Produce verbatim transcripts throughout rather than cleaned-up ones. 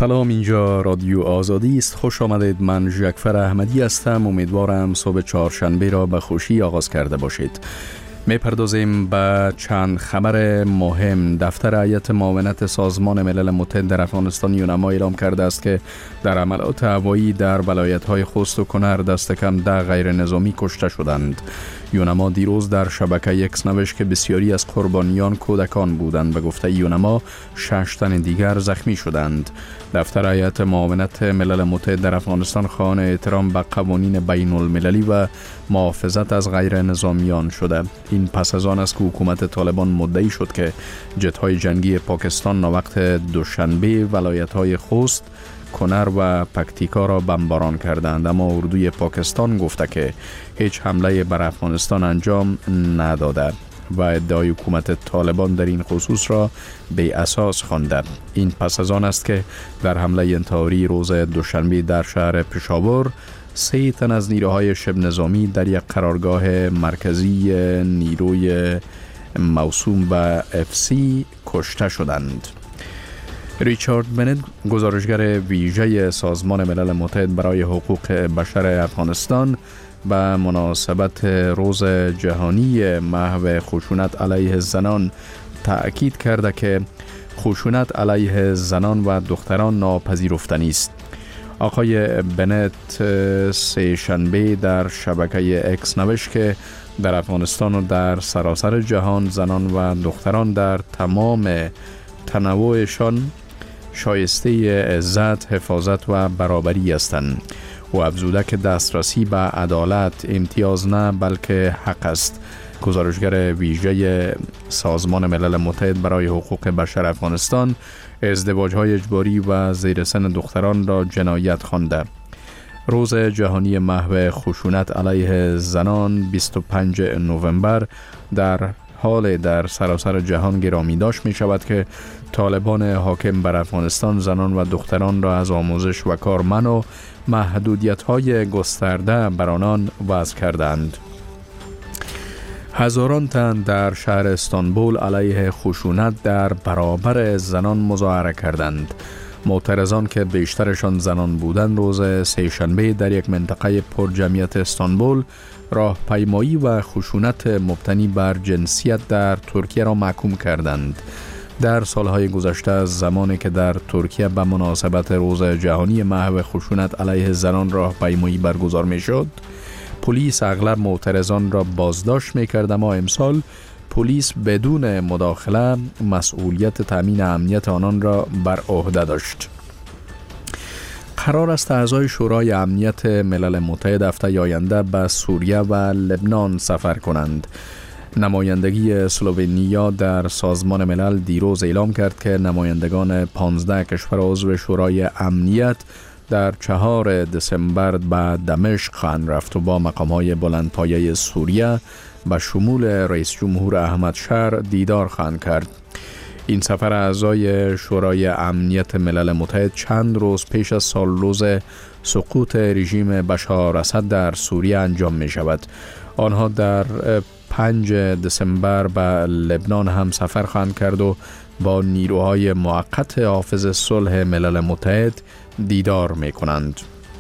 سلام، اینجا رادیو آزادی است. خوش آمدید. من ژکفر احمدی هستم. امیدوارم صبح چهارشنبه را به خوشی آغاز کرده باشید. می پردازیم به چند خبر مهم. دفتر هیئت معاونت سازمان ملل متحد در افغانستان یونما اعلام کرده است که در عملیات هوایی در ولایت‌های خوست و کنر دست کم ده غیر نظامی کشته شدند. یونما دیروز در شبکه اکس نوشت که بسیاری از قربانیان کودکان بودند. به گفته یونما شش تن دیگر زخمی شدند. دفتر هیئت معاونت ملل متحد در افغانستان خواهان احترام به قوانین بین المللی و محافظت از غیر نظامیان شده. این پس از آن است که حکومت طالبان مدعی شد که جت‌های جنگی پاکستان ناوقت دوشنبه ولایت‌های خوست، کنر و پکتیکا را بمباران کردند، اما اردوی پاکستان گفته که هیچ حمله بر افغانستان انجام نداده و ادعای حکومت طالبان در این خصوص را بی اساس خوانده. این پس از آن است که در حمله انتحاری روز دوشنبه در شهر پشاور سه تن از نیروهای شبه نظامی در یک قرارگاه مرکزی نیروی موسوم به اف سی کشته شدند. ریچارد بنت، گزارشگر ویژه سازمان ملل متحد برای حقوق بشر افغانستان، به مناسبت روز جهانی محو خشونت علیه زنان تأکید کرده که خشونت علیه زنان و دختران ناپذیرفتنی است. آقای بنت سه شنبه در شبکه اکس نوشت که در افغانستان و در سراسر جهان زنان و دختران در تمام تنوعشان شایسته عزت، حفاظت و برابری هستند. و افزوده که دسترسی به عدالت امتیاز نه بلکه حق است. گزارشگر ویژه سازمان ملل متحد برای حقوق بشر افغانستان ازدواج‌های اجباری و زیر سن دختران را جنایت خوانده. روز جهانی محو خشونت علیه زنان بیست و پنجم نوامبر در حال در سراسر جهان گرامی داشت می شود که طالبان حاکم بر افغانستان زنان و دختران را از آموزش و کار منع و محدودیت‌های گسترده بر آنان وضع کردند. هزاران تن در شهر استانبول علیه خشونت در برابر زنان مظاهره کردند. معترضان که بیشترشان زنان بودند روز سه شنبه در یک منطقه پر جمعیت استانبول راهپیمایی و خشونت مبتنی بر جنسیت در ترکیه را محکوم کردند. در سالهای گذشته از زمانی که در ترکیه به مناسبت روز جهانی محو خشونت علیه زنان راهپیمایی برگزار می‌شد، پلیس اغلب معترضان را بازداشت می‌کرد، اما امسال پلیس بدون مداخله مسئولیت تامین امنیت آنان را بر عهده داشت. قرار است اعضای شورای امنیت ملل متحد هفته آینده به سوریه و لبنان سفر کنند. نمایندگی اسلوونیا در سازمان ملل دیروز اعلام کرد که نمایندگان پانزده کشور عضو شورای امنیت در چهار دسامبر به دمشق خواهند رفت و با مقام‌های بلندپایه سوریه به شمول رئیس جمهور احمد شر دیدار خواهند کرد. این سفر اعضای شورای امنیت ملل متحد چند روز پیش از سال روز سقوط رژیم بشار اسد در سوریه انجام می شود. آنها در پنج دسامبر به لبنان هم سفر خواهند کرد و با نیروهای موقت حافظ صلح ملل متحد دیدار می کنند.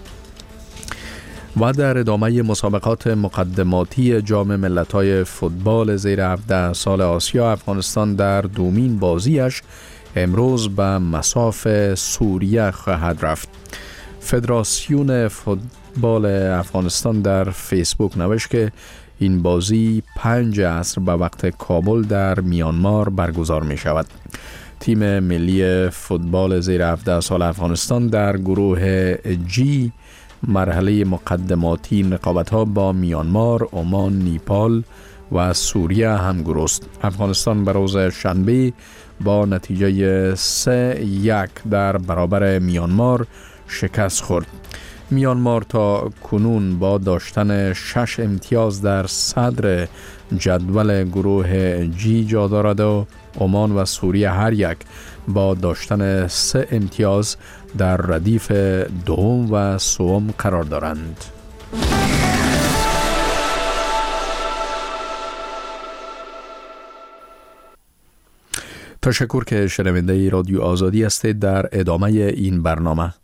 و در ادامه مسابقات مقدماتی جام ملت‌های فوتبال زیر هفده سال آسیا، افغانستان در دومین بازیش امروز به مصاف سوریه خواهد رفت. فدراسیون فوتبال افغانستان در فیسبوک نوشت که این بازی پنج عصر به وقت کابل در میانمار برگزار می شود. تیم ملی فوتبال زیر هفده سال افغانستان در گروه جی مرحله مقدماتی رقابت‌ها با میانمار، عمان، نیپال و سوریه همگرو است. افغانستان به روز شنبه با نتیجه سه یک در برابر میانمار شکست خورد. میانمار تا کنون با داشتن شش امتیاز در صدر جدول گروه جی جا دارد و عمان و سوریه هر یک با داشتن سه امتیاز در ردیف دوم و سوم قرار دارند. تشکر که شنونده رادیو آزادی هستید. در ادامه این برنامه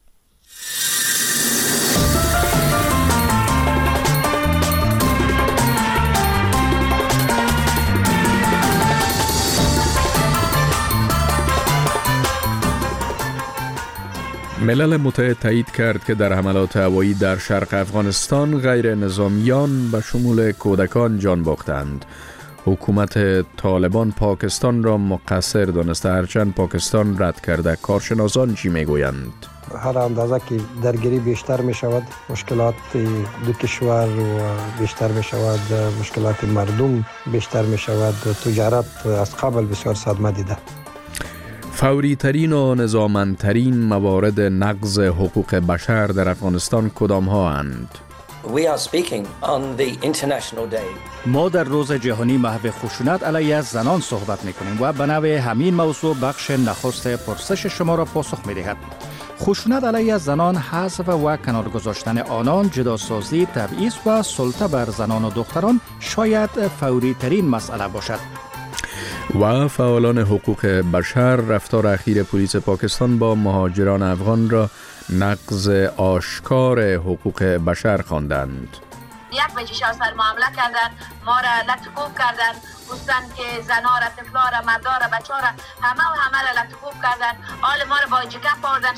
ملل متحد تایید کرد که در حملات هوایی در شرق افغانستان غیر نظامیان به شمول کودکان جان باختند. حکومت طالبان پاکستان را مقصر دانسته، هرچند پاکستان رد کرده. کارشناسان چی میگویند؟ هر اندازه که درگیری بیشتر می شود، مشکلات دو کشور و بیشتر می شود، مشکلات مردم بیشتر می شود. تجارت از قبل بسیار صدمه دیده. فوری ترین و نظاممندترین موارد نقض حقوق بشر در افغانستان کدام ها اند؟ We are speaking on the International Day. ما در روز جهانی محو خشونت علیه زنان صحبت میکنیم و به نوع همین موضوع بخش نخست پرسش شما را پاسخ میدهد. خشونت علیه زنان، حذف و کنار گذاشتن آنان، جداسازی، تبعیض و سلطه بر زنان و دختران شاید فوری ترین مسئله باشد. و فعالان حقوق بشر رفتار اخیر پلیس پاکستان با مهاجران افغان را نقض آشکار حقوق بشر خواندند. یک بچه سر معامله کردن، ما را لطفوب کردن، گفتن که زنا را، طفلا را، مردا را، بچه را، همه و همه را لطفوب کردن، حال ما را با جکف آوردن.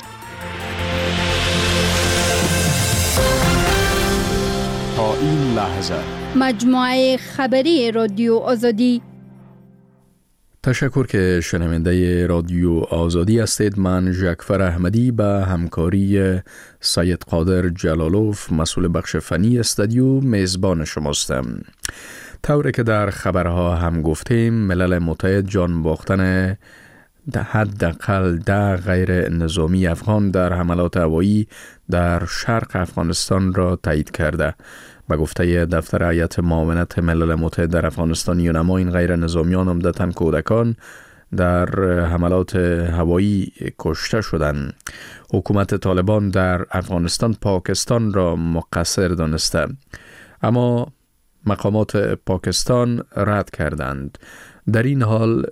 تا این لحظه مجموعه خبری رادیو آزادی. تشکر که شنونده رادیو آزادی هستید. من ژکفر احمدی به همکاری سید قادر جلالوف مسئول بخش فنی استودیو میزبان شماستم. طوری که در خبرها هم گفتیم، ملل متحد جان باختن حداقل ده غیر نظامی افغان در حملات هوایی در شرق افغانستان را تایید کرده. به گفته دفتر هیئت معاونت ملل متحد در افغانستان، یونما، این غیر نظامیان عمدتاً کودکان در حملات هوایی کشته شدند. حکومت طالبان در افغانستان پاکستان را مقصر دانسته، اما مقامات پاکستان رد کردند. در این حال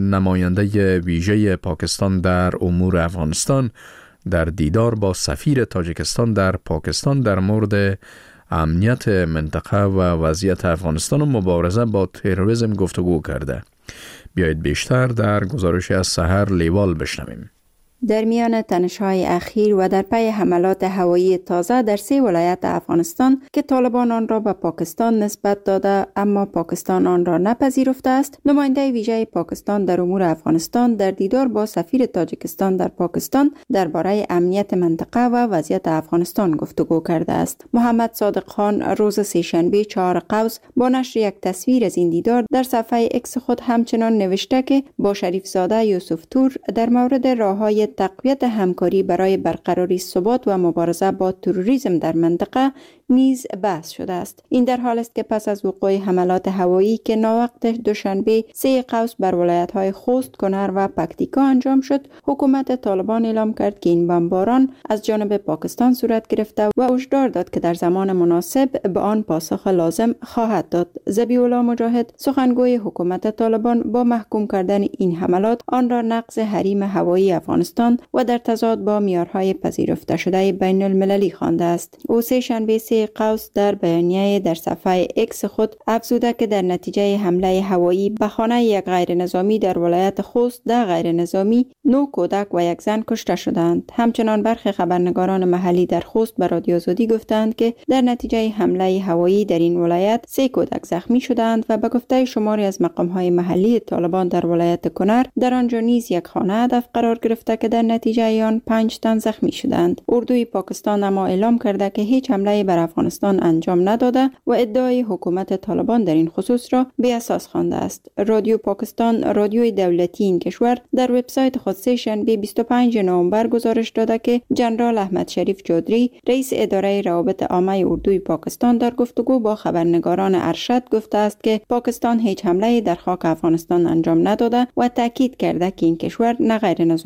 نماینده ویژه پاکستان در امور افغانستان در دیدار با سفیر تاجیکستان در پاکستان در مورد امنیت منطقه و وضعیت افغانستان و مبارزه با تروریسم گفتگو کرده. بیایید بیشتر در گزارش از سحر لیوال بشنویم. در میان تنش‌های اخیر و در پی حملات هوایی تازه در سه ولایت افغانستان که طالبان آن را به پاکستان نسبت داده اما پاکستان آن را نپذیرفته است، نماینده ویژه پاکستان در امور افغانستان در دیدار با سفیر تاجیکستان در پاکستان درباره امنیت منطقه و وضعیت افغانستان گفتگو کرده است. محمد صادق خان روز سه‌شنبه چهار قوس با نشر یک تصویر از این دیدار در صفحه اکس خود همچنان نوشته که با شریف زاده یوسف تور در مورد راههای تقویت همکاری برای برقراری ثبات و مبارزه با تروریسم در منطقه نیز بحث شده است. این در حال است که پس از وقوع حملات هوایی که ناوقت دوشنبه سه قوس بر ولایت‌های خوست، کنر و پکتیکا انجام شد، حکومت طالبان اعلام کرد که این بمباران از جانب پاکستان صورت گرفته و هشدار داد که در زمان مناسب به آن پاسخ لازم خواهد داد. ذبیح الله مجاهد، سخنگوی حکومت طالبان، با محکوم کردن این حملات آن را نقض حریم هوایی افغانستان و در تضاد با معیارهای پذیرفته شده بین المللی خوانده است. او سه شنبه سه قوس در بیانیه در صفحه اکس خود افزوده که در نتیجه حمله هوایی به خانه یک غیر نظامی در ولایت خوست، ده غیر نظامی، نه کودک و یک زن کشته شدند. همچنان برخی خبرنگاران محلی در خوست به رادیو آزادی گفتند که در نتیجه حمله هوایی در این ولایت سه کودک زخمی شدند و به گفته شماری از مقام‌های محلی طالبان در ولایت کنر در آنجا نیز یک خانه هدف قرار گرفته که در نتیجه آن پنج تن زخمی شدند. اردوی پاکستان اما اعلام کرده که هیچ حمله بر افغانستان انجام نداده و ادعای حکومت طالبان در این خصوص را بی اساس خوانده است. رادیو پاکستان، رادیوی دولتی این کشور، در وبسایت خود سه شنبه بیست و پنجم نوامبر گزارش داده که جنرال احمد شریف چودری، رئیس اداره روابط عامه اردوی پاکستان، در گفتگو با خبرنگاران ارشد گفته است که پاکستان هیچ حمله در خاک افغانستان انجام نداده و تاکید کرده که این کشور نه غیر نظامیان را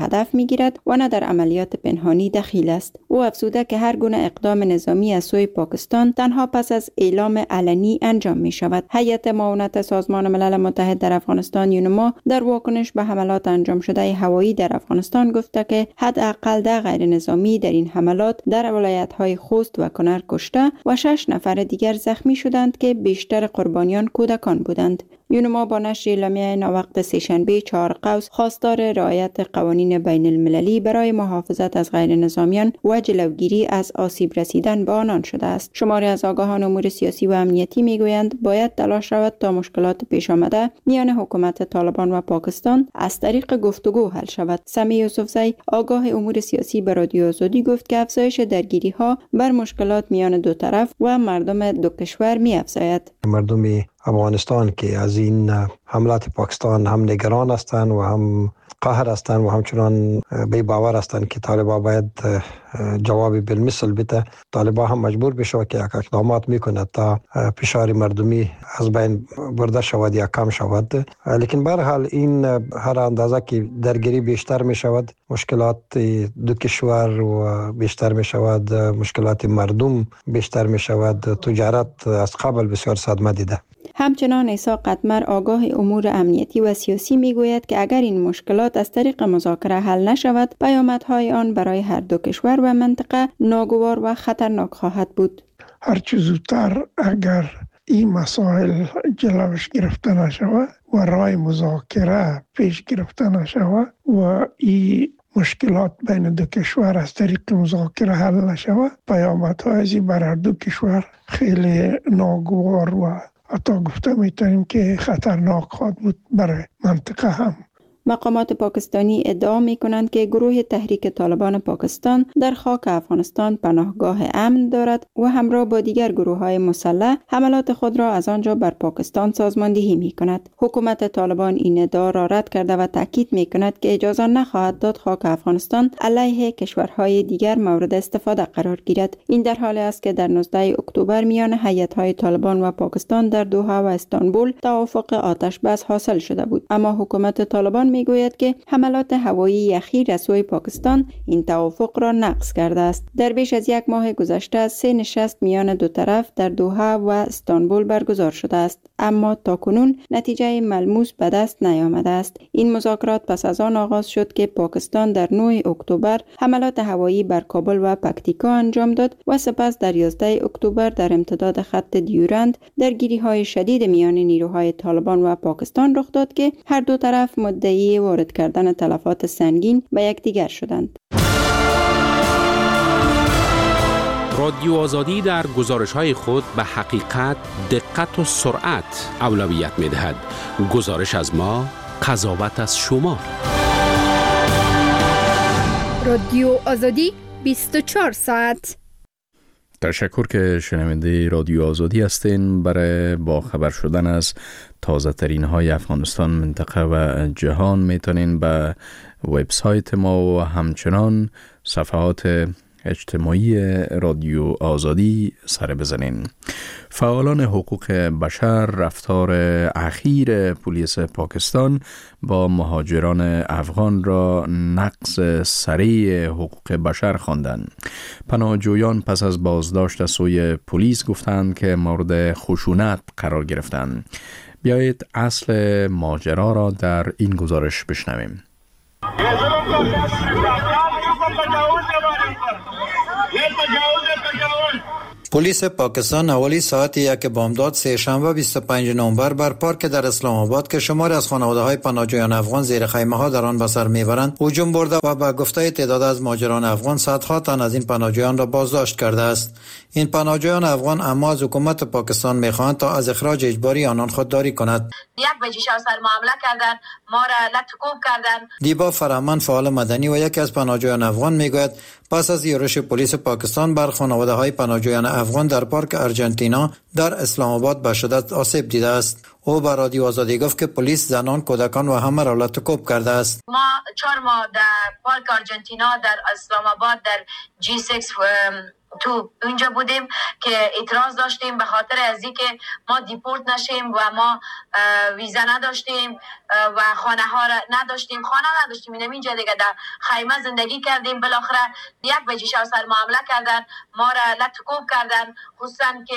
هدف میگیرد و نه در عملیات پنهانی دخیل است. او افزوده که هر گونه اقدام نظامی از سوی پاکستان تنها پس از اعلام علنی انجام می شود. هیئت معاونت سازمان ملل متحد در افغانستان یونما در واکنش به حملات انجام شده هوایی در افغانستان گفته که حداقل ده غیر نظامی در این حملات در ولایت‌های خوست و کنر کشته و شش نفر دیگر زخمی شدند که بیشتر قربانیان کودکان بودند. یونما با نشر اعلامیه ناوقت سه‌شنبه چهار قوس خواستار رعایت قوانین بین المللی برای محافظت از غیر نظامیان و جلوگیری از آسیب رسیدن به آنان شده است. شماری از آگاهان امور سیاسی و امنیتی میگویند باید تلاش شود تا مشکلات پیش آمده میان حکومت طالبان و پاکستان از طریق گفتگو حل شود. سمی یوسفزی آگاه امور سیاسی به رادیو آزادی گفت که افزایش درگیری ها بر مشکلات میان دو طرف و مردم دو کشور می افزاید. مردم افغانستان که از این حملات پاکستان هم نگران هستند و هم قهر هستند و همچنان بی باور هستند که طالبان باید جوابی بالمثل بده. طالبان هم مجبور بشه که یک اقدامات میکنه تا فشار مردمی از بین برده شود یا کم شود. لیکن به هر حال این هر اندازه که درگیری بیشتر می شود، مشکلات دو کشور و بیشتر می شود، مشکلات مردم بیشتر می شود، تجارت از قبل بسیار صدمه دیده. همچنان عیسی قطمر آگاه امور امنیتی و سیاسی میگوید که اگر این مشکلات از طریق مذاکره حل نشود، پیامدهای آن برای هر دو کشور و منطقه ناگوار و خطرناک خواهد بود. هرچه زودتر اگر این مسائل جلوش گرفته نشود و راه مذاکره پیش گرفته نشود و این مشکلات بین دو کشور از طریق مذاکره حل نشود، پیامدهای از این بر هر دو کشور خیلی ناگوار و حتی گفته میتونیم که خطرناک خواهد بود برای منطقه هم. مقامات پاکستانی ادعا می کنند که گروه تحریک طالبان پاکستان در خاک افغانستان پناهگاه امن دارد و همراه با دیگر گروه های مسلح حملات خود را از آنجا بر پاکستان سازماندهی می کند. حکومت طالبان این ادعا را رد کرده و تاکید می کند که اجازه نخواهد داد خاک افغانستان علیه کشورهای دیگر مورد استفاده قرار گیرد. این در حالی است که در نوزدهم اکتبر میان هیئت‌های طالبان و پاکستان در دوحه و استانبول توافق آتش بس حاصل شده بود، اما حکومت طالبان میگوید که حملات هوایی اخیر از سوی پاکستان این توافق را نقض کرده است. در بیش از یک ماه گذشته سه نشست میان دو طرف در دوحه و استانبول برگزار شده است، اما تاکنون نتیجه ملموس به دست نیامده است. این مذاکرات پس از آن آغاز شد که پاکستان در نهم اکتبر حملات هوایی بر کابل و پکتیکا انجام داد و سپس در یازدهم اکتبر در امتداد خط دیورند درگیری‌های شدید میان نیروهای طالبان و پاکستان رخ داد که هر دو طرف مدعی وارد کردن تلفات سنگین به یکدیگر شدند. رادیو آزادی در گزارش‌های خود به حقیقت، دقت و سرعت اولویت می‌دهد. گزارش از ما، قضاوت از شما. رادیو آزادی بیست و چهار ساعت. تشکر که شنونده رادیو آزادی هستین. برای با خبر شدن از تازه ترین های افغانستان، منطقه و جهان میتونین به وبسایت ما و همچنان صفحات اجتماعی رادیو آزادی سر بزنین. فعالان حقوق بشر رفتار اخیر پلیس پاکستان با مهاجران افغان را نقض سریع حقوق بشر خواندند. پناهجویان پس از بازداشت از سوی پلیس گفتند که مورد خشونت قرار گرفتند. بیایید اصل ماجرا را در این گزارش بشنویم. پلیس پاکستان حوالی ساعت یک بامداد سه‌شنبه بیست و پنجم نوامبر بر پارک در اسلام آباد که شماری از خانواده‌های پناهجویان افغان زیر خیمه‌ها در آن به سر می‌برند هجوم برده و به گفته تعداد از مهاجران افغان صدها تن از این پناهجویان را بازداشت کرده است. این پناهجویان افغان اما از حکومت پاکستان می‌خواهند تا از اخراج اجباری آنان خودداری کند. یک بجه شب سر معامله کردن، ما را لطف‌کوب کردن. دیبا فرهمند فعال مدنی و یکی از پناهجویان افغان میگوید پس از یورش پلیس پاکستان بر خانواده‌های پناهجویان افغان در پارک ارجنتینا در اسلام آباد به شدت آسیب دیده است. او به رادیو آزادی گفت که پلیس زنان، کودکان و همه را لطف‌کوب کرده است. ما چهار ماه در پارک ارجنتینا در اسلام آباد در جی شش تو اونجا بودیم که اعتراض داشتیم به خاطر از اینکه ما دیپورت نشیم و ما ویزا نداشتیم و خانه ها را نداشتیم خانه نداشتیم اینم اینجا دیگه در خیمه زندگی کردیم. بالاخره یک بجه شب سر معامله کردن، ما را لطکوب کردن، خصوصا که